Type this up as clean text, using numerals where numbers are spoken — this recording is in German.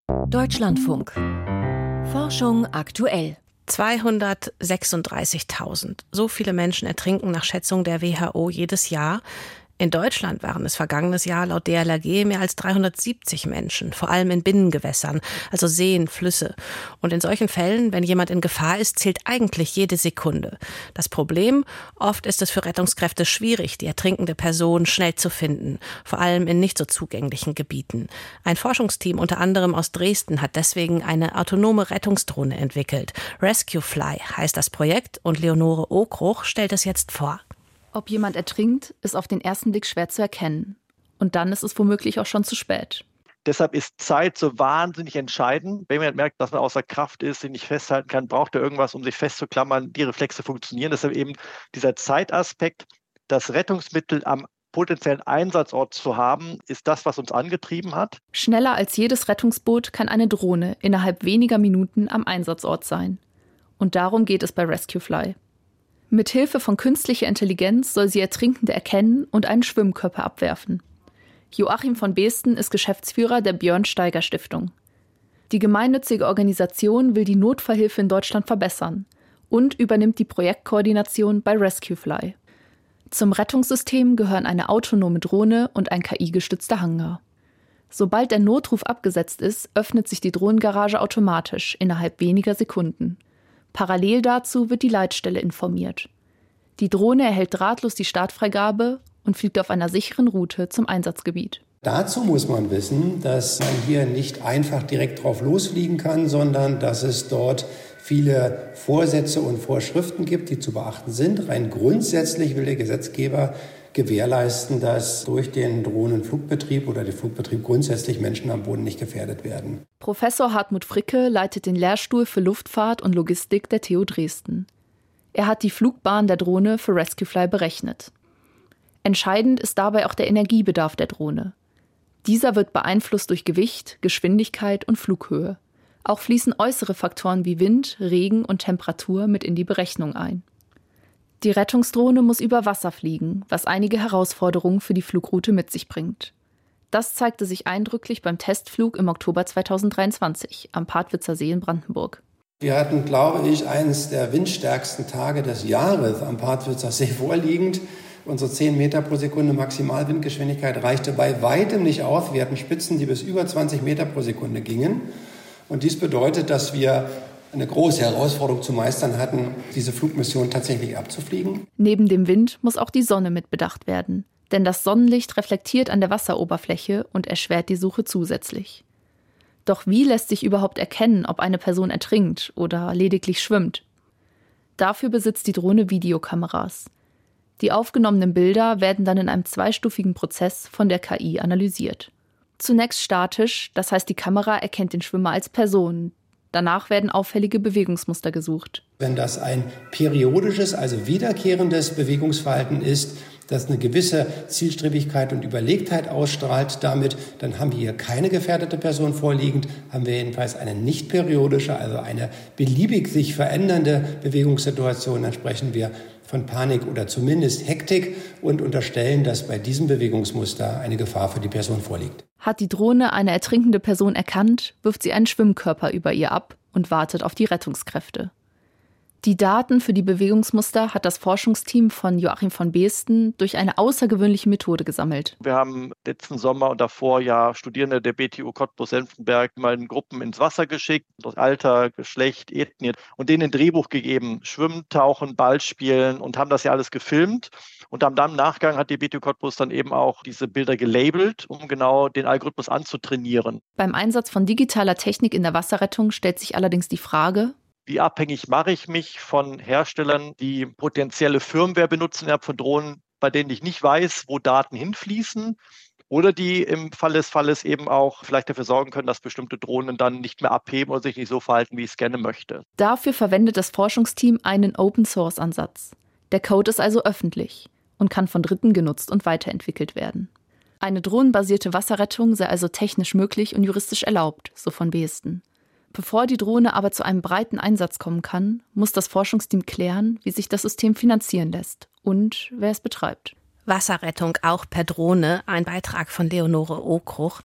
Deutschlandfunk. Forschung aktuell. 236.000. So viele Menschen ertrinken nach Schätzung der WHO jedes Jahr. In Deutschland waren es vergangenes Jahr laut DLRG mehr als 370 Menschen, vor allem in Binnengewässern, also Seen, Flüsse. Und in solchen Fällen, wenn jemand in Gefahr ist, zählt eigentlich jede Sekunde. Das Problem? Oft ist es für Rettungskräfte schwierig, die ertrinkende Person schnell zu finden, vor allem in nicht so zugänglichen Gebieten. Ein Forschungsteam unter anderem aus Dresden hat deswegen eine autonome Rettungsdrohne entwickelt. Rescue-Fly heißt das Projekt und Leonore Okruch stellt es jetzt vor. Ob jemand ertrinkt, ist auf den ersten Blick schwer zu erkennen. Und dann ist es womöglich auch schon zu spät. Deshalb ist Zeit so wahnsinnig entscheidend. Wenn man merkt, dass man außer Kraft ist, sich nicht festhalten kann, braucht er irgendwas, um sich festzuklammern. Die Reflexe funktionieren. Deshalb eben dieser Zeitaspekt, das Rettungsmittel am potenziellen Einsatzort zu haben, ist das, was uns angetrieben hat. Schneller als jedes Rettungsboot kann eine Drohne innerhalb weniger Minuten am Einsatzort sein. Und darum geht es bei Rescue-Fly. Mit Hilfe von künstlicher Intelligenz soll sie Ertrinkende erkennen und einen Schwimmkörper abwerfen. Joachim von Beesten ist Geschäftsführer der Björn-Steiger-Stiftung. Die gemeinnützige Organisation will die Notfallhilfe in Deutschland verbessern und übernimmt die Projektkoordination bei Rescue-Fly. Zum Rettungssystem gehören eine autonome Drohne und ein KI-gestützter Hangar. Sobald der Notruf abgesetzt ist, öffnet sich die Drohnengarage automatisch innerhalb weniger Sekunden. Parallel dazu wird die Leitstelle informiert. Die Drohne erhält drahtlos die Startfreigabe und fliegt auf einer sicheren Route zum Einsatzgebiet. Dazu muss man wissen, dass man hier nicht einfach direkt drauf losfliegen kann, sondern dass es dort viele Vorsätze und Vorschriften gibt, die zu beachten sind. Rein grundsätzlich will der Gesetzgeber gewährleisten, dass durch den Drohnenflugbetrieb oder den Flugbetrieb grundsätzlich Menschen am Boden nicht gefährdet werden. Professor Hartmut Fricke leitet den Lehrstuhl für Luftfahrt und Logistik der TU Dresden. Er hat die Flugbahn der Drohne für Rescue-Fly berechnet. Entscheidend ist dabei auch der Energiebedarf der Drohne. Dieser wird beeinflusst durch Gewicht, Geschwindigkeit und Flughöhe. Auch fließen äußere Faktoren wie Wind, Regen und Temperatur mit in die Berechnung ein. Die Rettungsdrohne muss über Wasser fliegen, was einige Herausforderungen für die Flugroute mit sich bringt. Das zeigte sich eindrücklich beim Testflug im Oktober 2023 am Partwitzer See in Brandenburg. Wir hatten, glaube ich, eines der windstärksten Tage des Jahres am Partwitzer See vorliegend. Unsere 10 Meter pro Sekunde Maximalwindgeschwindigkeit reichte bei weitem nicht aus. Wir hatten Spitzen, die bis über 20 Meter pro Sekunde gingen. Und dies bedeutet, dass wir eine große Herausforderung zu meistern hatten, diese Flugmission tatsächlich abzufliegen. Neben dem Wind muss auch die Sonne mit bedacht werden. Denn das Sonnenlicht reflektiert an der Wasseroberfläche und erschwert die Suche zusätzlich. Doch wie lässt sich überhaupt erkennen, ob eine Person ertrinkt oder lediglich schwimmt? Dafür besitzt die Drohne Videokameras. Die aufgenommenen Bilder werden dann in einem zweistufigen Prozess von der KI analysiert. Zunächst statisch, das heißt, die Kamera erkennt den Schwimmer als Person. Danach werden auffällige Bewegungsmuster gesucht. Wenn das ein periodisches, also wiederkehrendes Bewegungsverhalten ist, das eine gewisse Zielstrebigkeit und Überlegtheit ausstrahlt, dann haben wir hier keine gefährdete Person vorliegend, haben wir jedenfalls eine nicht periodische, also eine beliebig sich verändernde Bewegungssituation, dann sprechen wir von Panik oder zumindest Hektik und unterstellen, dass bei diesem Bewegungsmuster eine Gefahr für die Person vorliegt. Hat die Drohne eine ertrinkende Person erkannt, wirft sie einen Schwimmkörper über ihr ab und wartet auf die Rettungskräfte. Die Daten für die Bewegungsmuster hat das Forschungsteam von Joachim von Beesten durch eine außergewöhnliche Methode gesammelt. Wir haben letzten Sommer und davor ja Studierende der BTU Cottbus-Senftenberg mal in Gruppen ins Wasser geschickt, durch Alter, Geschlecht, Ethnie und denen ein Drehbuch gegeben, Schwimmen, Tauchen, Ball spielen und haben das ja alles gefilmt. Und dann im Nachgang hat die BTU Cottbus dann eben auch diese Bilder gelabelt, um genau den Algorithmus anzutrainieren. Beim Einsatz von digitaler Technik in der Wasserrettung stellt sich allerdings die Frage: Wie abhängig mache ich mich von Herstellern, die potenzielle Firmware benutzen innerhalb von Drohnen, bei denen ich nicht weiß, wo Daten hinfließen, oder die im Fall des Falles eben auch vielleicht dafür sorgen können, dass bestimmte Drohnen dann nicht mehr abheben oder sich nicht so verhalten, wie ich es gerne möchte. Dafür verwendet das Forschungsteam einen Open-Source-Ansatz. Der Code ist also öffentlich und kann von Dritten genutzt und weiterentwickelt werden. Eine drohnenbasierte Wasserrettung sei also technisch möglich und juristisch erlaubt, so von Beesten. Bevor die Drohne aber zu einem breiten Einsatz kommen kann, muss das Forschungsteam klären, wie sich das System finanzieren lässt und wer es betreibt. Wasserrettung auch per Drohne, ein Beitrag von Leonore Okruch.